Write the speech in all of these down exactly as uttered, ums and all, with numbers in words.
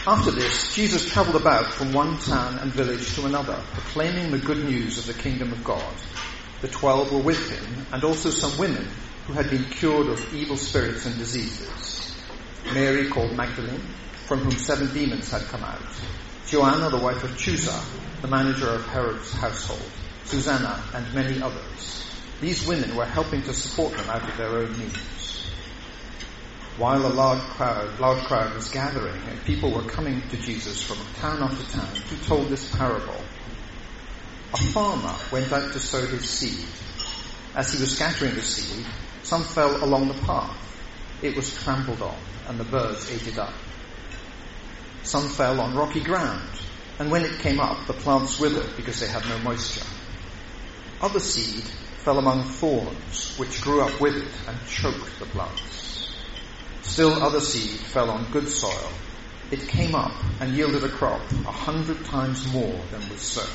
After this, Jesus travelled about from one town and village to another, proclaiming the good news of the kingdom of God. The twelve were with him, and also some women who had been cured of evil spirits and diseases. Mary, called Magdalene, from whom seven demons had come out. Joanna, the wife of Chuza, the manager of Herod's household. Susanna, and many others. These women were helping to support them out of their own means. While a large crowd, large crowd was gathering and people were coming to Jesus from town after town, he told this parable. A farmer went out to sow his seed. As he was scattering the seed, some fell along the path. It was trampled on, and the birds ate it up. Some fell on rocky ground, and when it came up, the plants withered because they had no moisture. Other seed fell among thorns, which grew up with it and choked the plants. Still other seed fell on good soil. It came up and yielded a crop a hundred times more than was sown.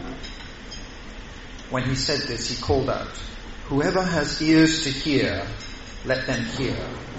When he said this, he called out, "Whoever has ears to hear, let them hear."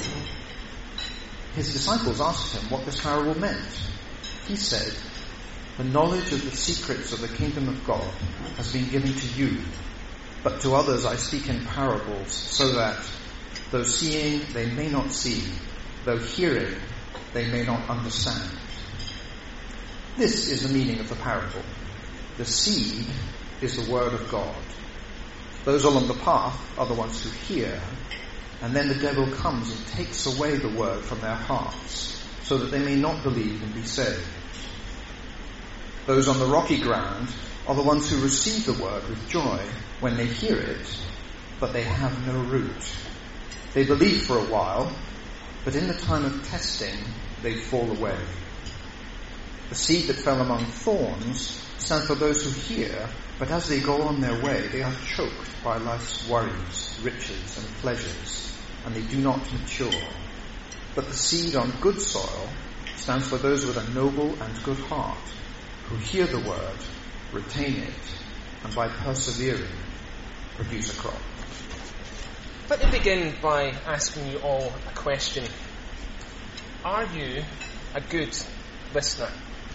His disciples asked him what this parable meant. He said, "The knowledge of the secrets of the kingdom of God has been given to you, but to others I speak in parables, so that, though seeing, they may not see, though hearing, they may not understand." This is the meaning of the parable. The seed is the word of God. Those along the path are the ones who hear, and then the devil comes and takes away the word from their hearts, so that they may not believe and be saved. Those on the rocky ground are the ones who receive the word with joy when they hear it, but they have no root. They believe for a while, but in the time of testing, they fall away. The seed that fell among thorns stand for those who hear, but as they go on their way, they are choked by life's worries, riches, and pleasures, and they do not mature. But the seed on good soil stands for those with a noble and good heart, who hear the word, retain it, and by persevering, produce a crop. Let me begin by asking you all a question. Are you a good listener?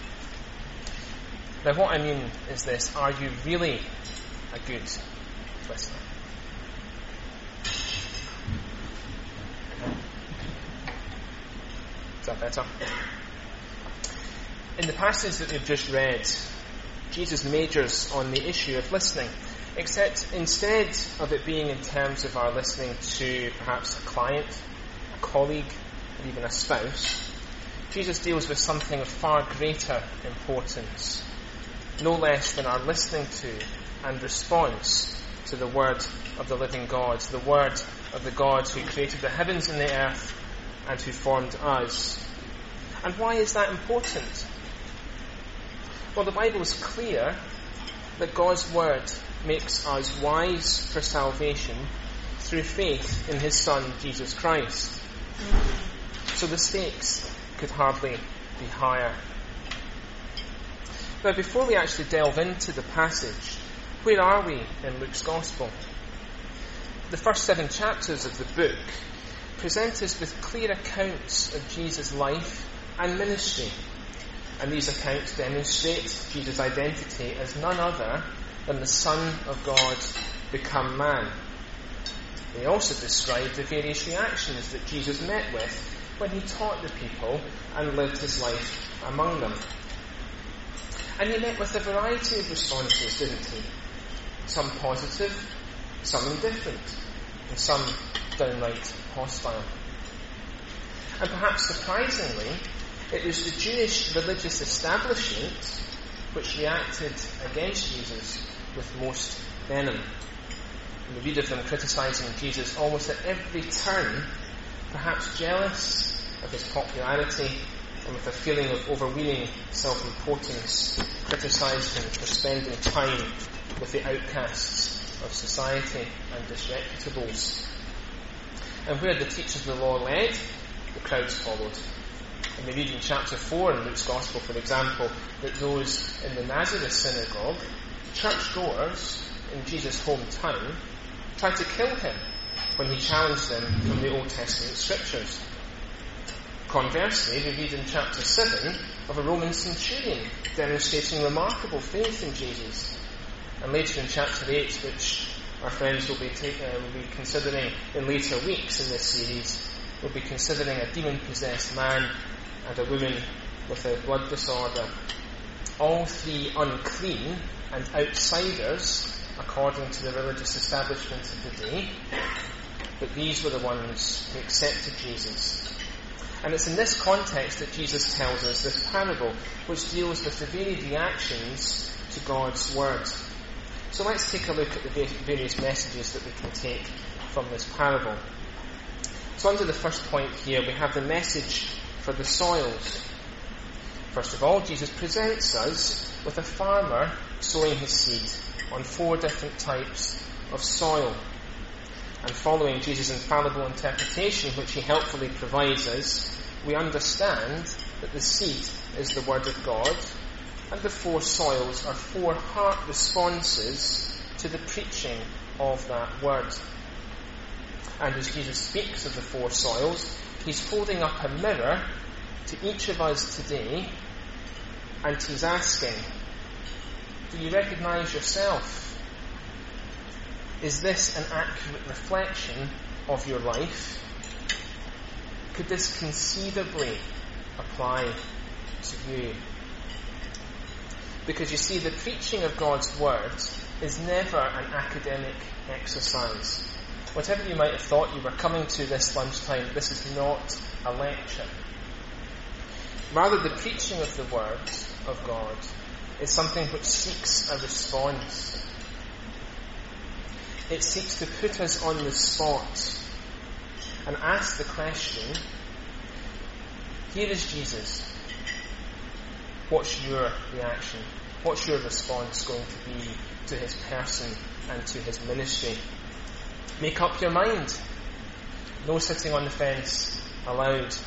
Now, what I mean is this: are you really a good listener? Is that better? In the passage that we've just read, Jesus majors on the issue of listening, except instead of it being in terms of our listening to perhaps a client, a colleague, or even a spouse, Jesus deals with something of far greater importance, no less than our listening to and response to the word of the living God, the word of the God who created the heavens and the earth and who formed us. And why is that important? Well, the Bible is clear that God's word makes us wise for salvation through faith in his Son, Jesus Christ. So the stakes could hardly be higher. Now, before we actually delve into the passage, where are we in Luke's Gospel? The first seven chapters of the book present us with clear accounts of Jesus' life and ministry. And these accounts demonstrate Jesus' identity as none other than the Son of God become man. They also describe the various reactions that Jesus met with when he taught the people and lived his life among them. And he met with a variety of responses, didn't he? Some positive, some indifferent, and some downright hostile. And perhaps surprisingly, it was the Jewish religious establishment which reacted against Jesus with most venom. And we read of them criticising Jesus almost at every turn, perhaps jealous of his popularity and with a feeling of overweening self-importance, criticised him for spending time with the outcasts of society and disreputables. And where the teachers of the law led, the crowds followed. And we read in chapter four in Luke's Gospel, for example, that those in the Nazareth synagogue, churchgoers in Jesus' hometown, tried to kill him when he challenged them from the Old Testament scriptures. Conversely, we read in chapter seven of a Roman centurion demonstrating remarkable faith in Jesus. And later in chapter eight, which our friends will be, take, uh, will be considering in later weeks in this series, we'll be considering a demon-possessed man and a woman with a blood disorder. All three unclean and outsiders, according to the religious establishment of the day, but these were the ones who accepted Jesus. And it's in this context that Jesus tells us this parable, which deals with the varied reactions to God's word. So let's take a look at the various messages that we can take from this parable. So under the first point here, we have the message for the soils. First of all, Jesus presents us with a farmer sowing his seed on four different types of soil. And following Jesus' infallible interpretation, which he helpfully provides us, we understand that the seed is the Word of God, and the four soils are four heart responses to the preaching of that Word. And as Jesus speaks of the four soils, he's holding up a mirror to each of us today, and he's asking, do you recognise yourself? Is this an accurate reflection of your life? Could this conceivably apply to you? Because you see, the preaching of God's word is never an academic exercise. Whatever you might have thought you were coming to this lunchtime, this is not a lecture. Rather, the preaching of the word of God is something which seeks a response. It seeks to put us on the spot and ask the question, here is Jesus. What's your reaction? What's your response going to be to his person and to his ministry? Make up your mind. No sitting on the fence allowed.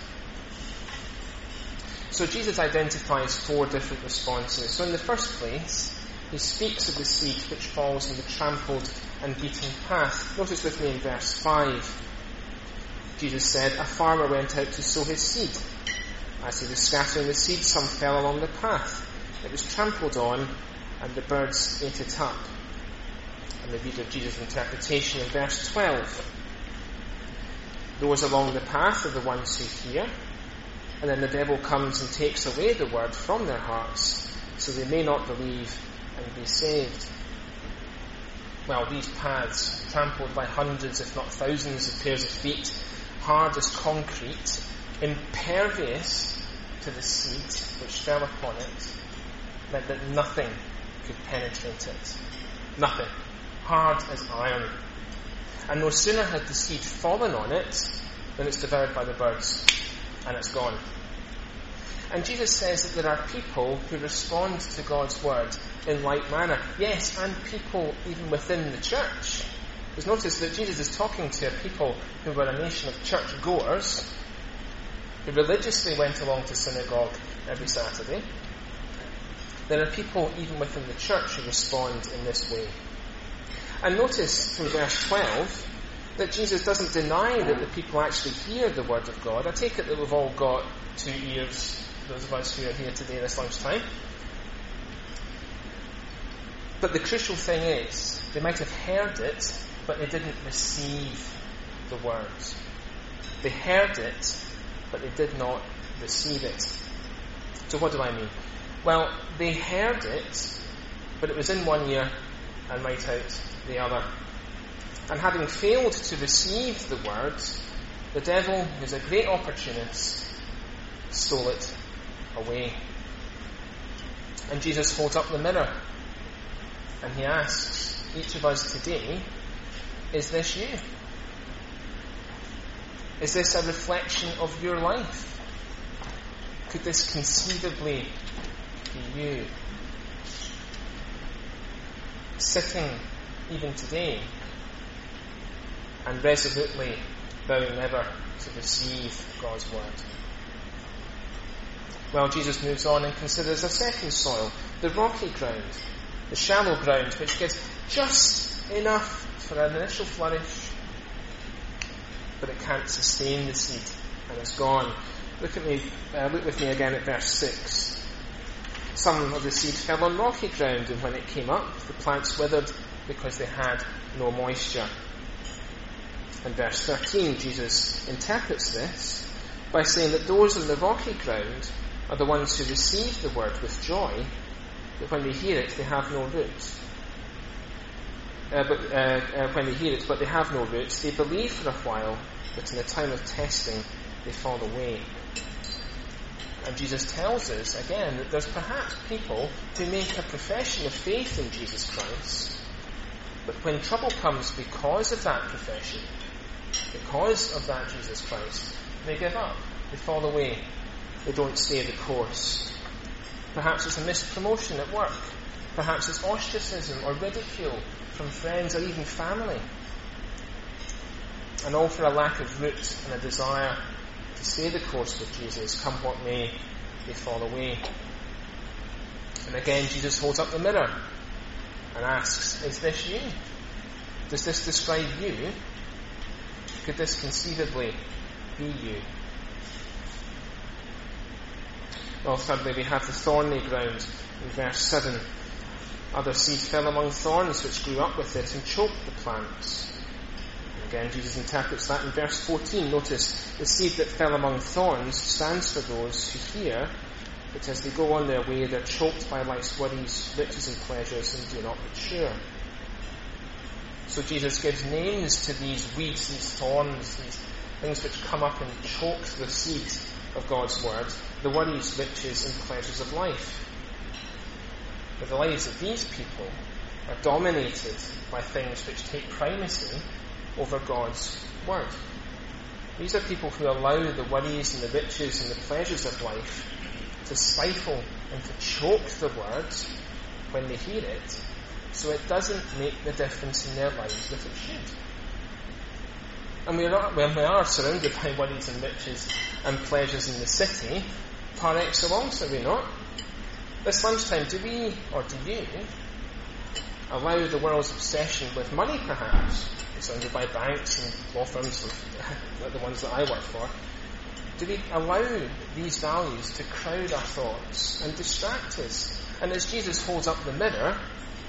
So Jesus identifies four different responses. So in the first place, he speaks of the seed which falls in the trampled and beaten path. Notice with me in verse five. Jesus said, a farmer went out to sow his seed. As he was scattering the seed, some fell along the path. It was trampled on, and the birds ate it up. And we read of Jesus' interpretation in verse twelve. Those along the path are the ones who hear, and then the devil comes and takes away the word from their hearts, so they may not believe and be saved. Well, these paths, trampled by hundreds if not thousands of pairs of feet, hard as concrete, impervious to the seed which fell upon it, meant that nothing could penetrate it. Nothing. Hard as iron. And no sooner had the seed fallen on it than it's devoured by the birds, and it's gone. And Jesus says that there are people who respond to God's word in like manner. Yes, and people even within the church. Because notice that Jesus is talking to a people who were a nation of church-goers, who religiously went along to synagogue every Saturday. There are people even within the church who respond in this way. And notice from verse twelve that Jesus doesn't deny that the people actually hear the word of God. I take it that we've all got two ears, those of us who are here today this lunchtime. But the crucial thing is, they might have heard it, but they didn't receive the words. They heard it, but they did not receive it. So what do I mean? Well, they heard it, but it was in one ear and right out the other. And having failed to receive the words, the devil, who's a great opportunist, stole it away. And Jesus holds up the mirror and he asks each of us today, is this you? Is this a reflection of your life? Could this conceivably be you? Sitting even today and resolutely vowing never to receive God's word. Well, Jesus moves on and considers a second soil, the rocky ground, the shallow ground, which gives just enough for an initial flourish, but it can't sustain the seed, and it's gone. Look at me, uh, look with me again at verse six. Some of the seed fell on rocky ground, and when it came up, the plants withered because they had no moisture. In verse thirteen, Jesus interprets this by saying that those on the rocky ground are the ones who receive the word with joy, but when they hear it, they have no root. Uh, but uh, uh, when they hear it, but they have no roots, they believe for a while, but in the time of testing, they fall away. And Jesus tells us, again, that there's perhaps people who make a profession of faith in Jesus Christ, but when trouble comes because of that profession, because of that Jesus Christ, they give up, they fall away, they don't stay the course. Perhaps it's a missed promotion at work, perhaps it's ostracism or ridicule from friends or even family, and all for a lack of root and a desire to stay the course with Jesus, come what may, they fall away. And again, Jesus holds up the mirror and asks, is this you? Does this describe you? Could this conceivably be you? Well, thirdly, we have the thorny ground in verse seven. Other seed fell among thorns which grew up with it and choked the plants. Again, Jesus interprets that in verse fourteen. Notice, the seed that fell among thorns stands for those who hear, but as they go on their way, they're choked by life's worries, riches and pleasures, and do not mature. So Jesus gives names to these weeds, these thorns, these things which come up and choke the seed of God's word, the worries, riches, and pleasures of life. But the lives of these people are dominated by things which take primacy over God's word. These are people who allow the worries and the riches and the pleasures of life to stifle and to choke the word when they hear it, so it doesn't make the difference in their lives that it should. And we are, when we are surrounded by worries and riches and pleasures in the city, par excellence, are we not? This lunchtime, do we, or do you, allow the world's obsession with money, perhaps, surrounded by banks and law firms like the ones that I work for, do we allow these values to crowd our thoughts and distract us? And as Jesus holds up the mirror,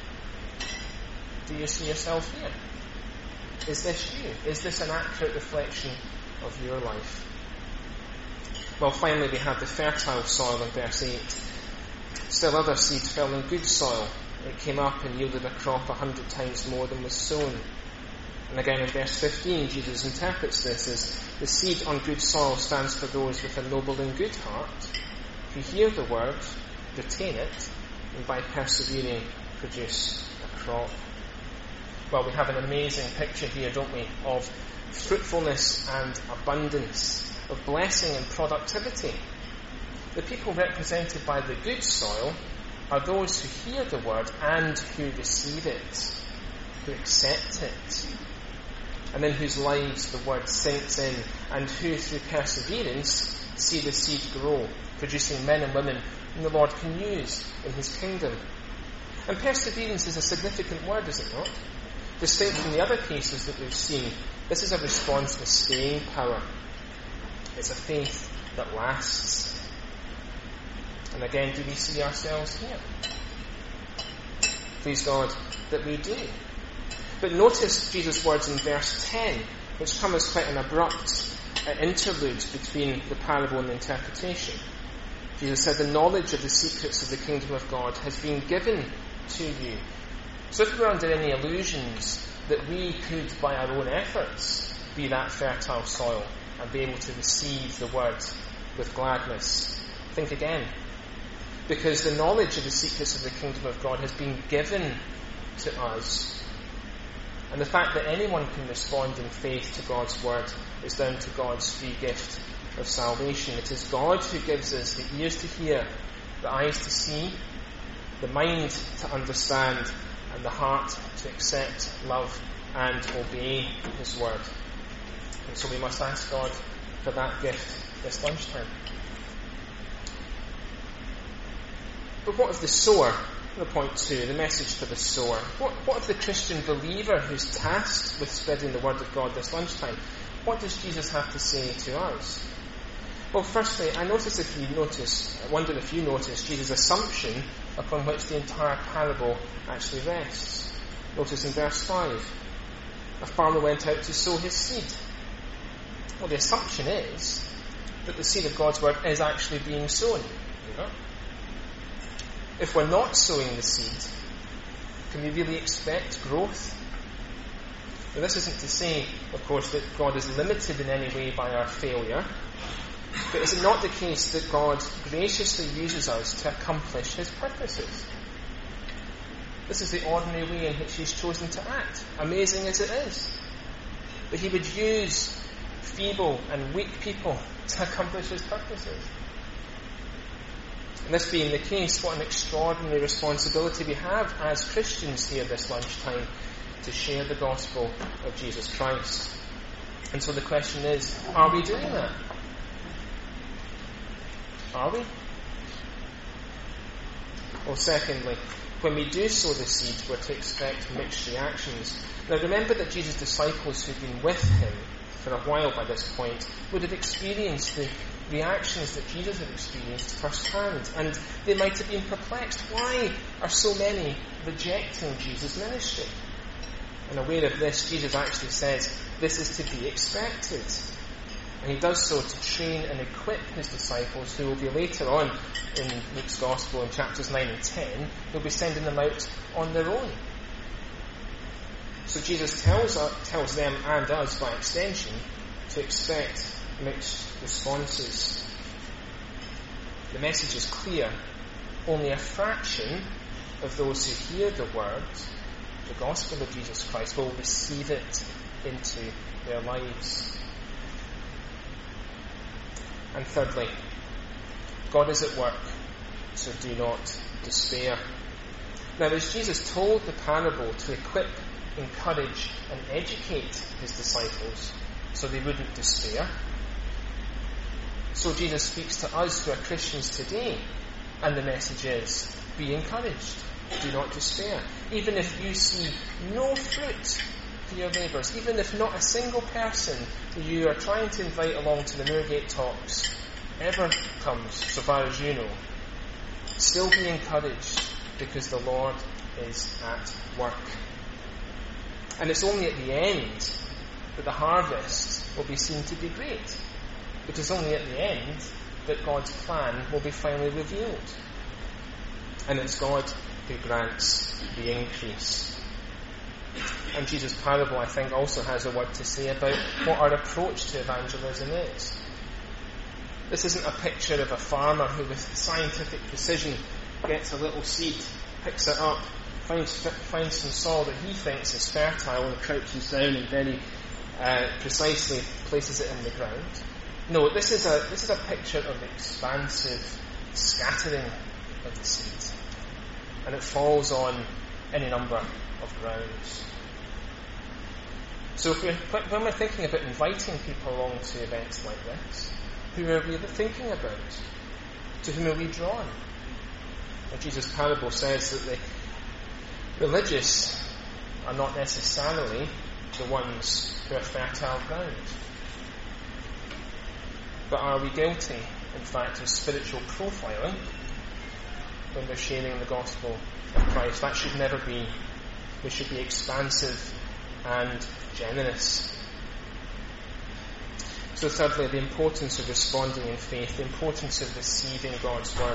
do you see yourself here? Is this you? Is this an accurate reflection of your life? Well, finally we have the fertile soil in verse eight. Still other seed fell in good soil. It came up and yielded a crop a hundred times more than was sown. And again in verse fifteen, Jesus interprets this as the seed on good soil stands for those with a noble and good heart, who hear the word, retain it, and by persevering produce a crop. Well, we have an amazing picture here, don't we, of fruitfulness and abundance, of blessing and productivity. The people represented by the good soil are those who hear the word and who receive it, who accept it, and in whose lives the word sinks in, and who through perseverance see the seed grow, producing men and women whom the Lord can use in his kingdom. And perseverance is a significant word, is it not? Distinct from the other cases that we've seen, this is a response with staying power. It's a faith that lasts. And again, do we see ourselves here? Please God that we do. But notice Jesus' words in verse ten, which come as quite an abrupt uh, interlude between the parable and the interpretation. Jesus said, the knowledge of the secrets of the kingdom of God has been given to you. So if we were under any illusions that we could, by our own efforts, be that fertile soil and be able to receive the word with gladness, think again. Because the knowledge of the secrets of the kingdom of God has been given to us. And the fact that anyone can respond in faith to God's word is down to God's free gift of salvation. It is God who gives us the ears to hear, the eyes to see, the mind to understand, and the heart to accept, love, and obey his word. And so we must ask God for that gift this lunchtime. But what of the sower? Point two, the message for the sower. What, what of the Christian believer who's tasked with spreading the word of God this lunchtime? What does Jesus have to say to us? Well, firstly, I notice if you notice, I wonder if you notice Jesus' assumption upon which the entire parable actually rests. Notice in verse five, a farmer went out to sow his seed. Well, the assumption is that the seed of God's word is actually being sown. You know? If we're not sowing the seed, can we really expect growth? Now, this isn't to say, of course, that God is limited in any way by our failure. But is it not the case that God graciously uses us to accomplish his purposes? This is the ordinary way in which he's chosen to act, amazing as it is. That he would use feeble and weak people to accomplish his purposes. And this being the case, what an extraordinary responsibility we have as Christians here this lunchtime to share the gospel of Jesus Christ. And so the question is, are we doing that? Are we? Well, secondly, when we do sow the seed, we're to expect mixed reactions. Now remember that Jesus' disciples who'd been with him for a while by this point would have experienced the reactions that Jesus had experienced firsthand, and they might have been perplexed. Why are so many rejecting Jesus' ministry? And aware of this, Jesus actually says this is to be expected. And he does so to train and equip his disciples, who will be later on in Luke's Gospel in chapters nine and ten, he'll be sending them out on their own. So Jesus tells, uh, tells them and us by extension to expect mixed responses. The message is clear. Only a fraction of those who hear the word, the gospel of Jesus Christ, will receive it into their lives. And thirdly, God is at work, so do not despair. Now, as Jesus told the parable to equip, encourage and educate his disciples so they wouldn't despair, so Jesus speaks to us who are Christians today, and the message is, be encouraged, do not despair. Even if you see no fruit for your labours, even if not a single person who you are trying to invite along to the Moorgate talks ever comes, so far as you know, still be encouraged, because the Lord is at work. And it's only at the end that the harvest will be seen to be great. It is only at the end that God's plan will be finally revealed. And it's God who grants the increase. And Jesus' parable, I think, also has a word to say about what our approach to evangelism is. This isn't a picture of a farmer who with scientific precision gets a little seed, picks it up, finds, finds some soil that he thinks is fertile and crouches down and very uh, precisely places it in the ground. No, this is a this is a picture of expansive scattering of the seed. And it falls on any number of grounds. So if we're, when we're thinking about inviting people along to events like this, who are we thinking about? To whom are we drawn? Well, Jesus' parable says that the religious are not necessarily the ones who are fertile ground. But are we guilty, in fact, of spiritual profiling when we're sharing the gospel of Christ? That should never be. We should be expansive and generous. So thirdly, the importance of responding in faith, the importance of receiving God's word.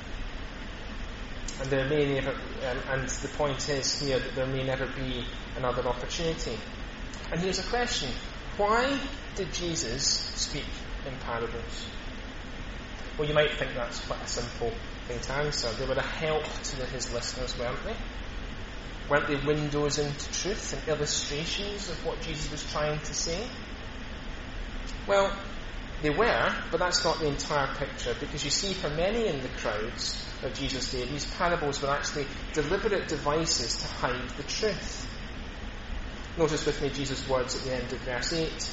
And there may never, um, and the point is here that there may never be another opportunity. And here's a question: why did Jesus speak in parables? Well, you might think that's quite a simple thing to answer. They were a help to his listeners, weren't they? Weren't they windows into truth and illustrations of what Jesus was trying to say? Well, they were, but that's not the entire picture, because you see, for many in the crowds of Jesus' day, these parables were actually deliberate devices to hide the truth. Notice with me Jesus' words at the end of verse eight.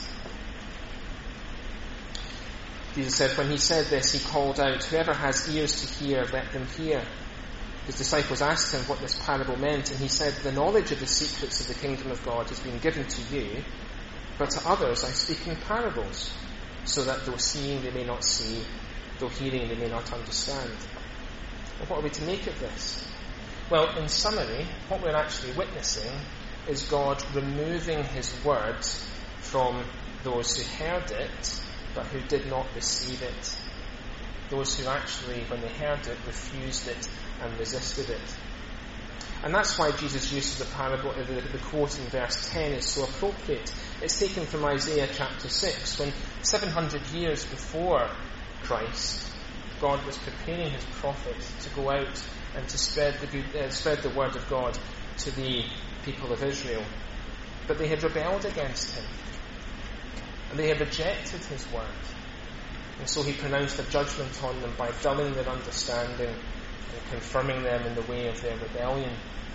Jesus said, when he said this, he called out, whoever has ears to hear, let them hear. His disciples asked him what this parable meant, and he said, the knowledge of the secrets of the kingdom of God has been given to you, but to others I speak in parables, so that though seeing they may not see, though hearing they may not understand. And what are we to make of this? Well, in summary, what we're actually witnessing is God removing his word from those who heard it, but who did not receive it. Those who actually, when they heard it, refused it and resisted it. And that's why Jesus' use of the parable, the, the quote in verse ten is so appropriate. It's taken from Isaiah chapter six, when seven hundred years before Christ, God was preparing his prophet to go out and to spread the good, uh, spread the word of God to the people of Israel. But they had rebelled against him, and they had rejected his word. And so he pronounced a judgment on them by dulling their understanding and confirming them in the way of their rebellion.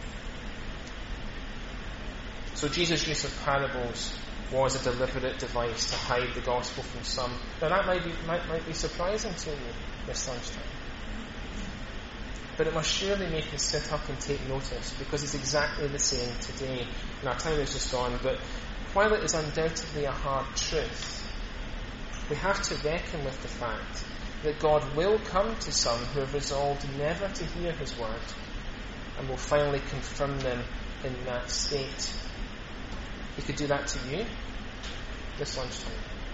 So Jesus' use of parables was a deliberate device to hide the gospel from some. Now that might be, might, might be surprising to you this lunchtime. But it must surely make us sit up and take notice, because it's exactly the same today. And our time is just gone, but while it is undoubtedly a hard truth, we have to reckon with the fact that God will come to some who have resolved never to hear his word, and will finally confirm them in that state. He could do that to you this lunchtime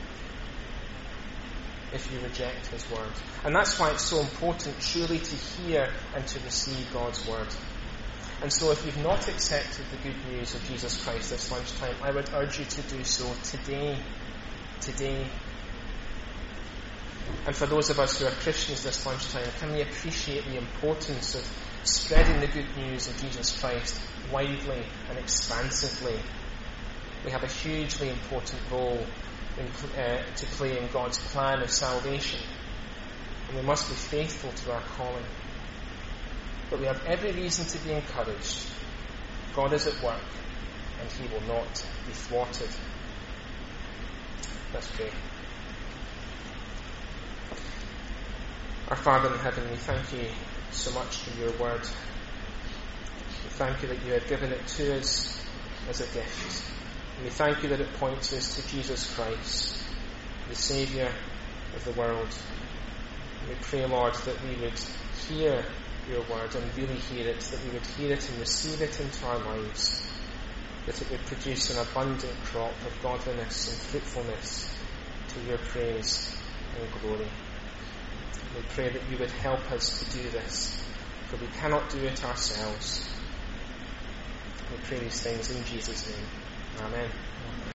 if you reject his word. And that's why it's so important truly to hear and to receive God's word. And so if you've not accepted the good news of Jesus Christ this lunchtime, I would urge you to do so today. Today. And for those of us who are Christians this lunchtime, can we appreciate the importance of spreading the good news of Jesus Christ widely and expansively? We have a hugely important role in, uh, to play in God's plan of salvation, and we must be faithful to our calling. But we have every reason to be encouraged. God is at work, and he will not be thwarted. Let's pray. Our Father in heaven, we thank you so much for your word. We thank you that you have given it to us as a gift. And we thank you that it points us to Jesus Christ, the Saviour of the world. And we pray, Lord, that we would hear your word and really hear it, that we would hear it and receive it into our lives, that it would produce an abundant crop of godliness and fruitfulness to your praise and glory. We pray that you would help us to do this, for we cannot do it ourselves. We pray these things in Jesus' name. Amen.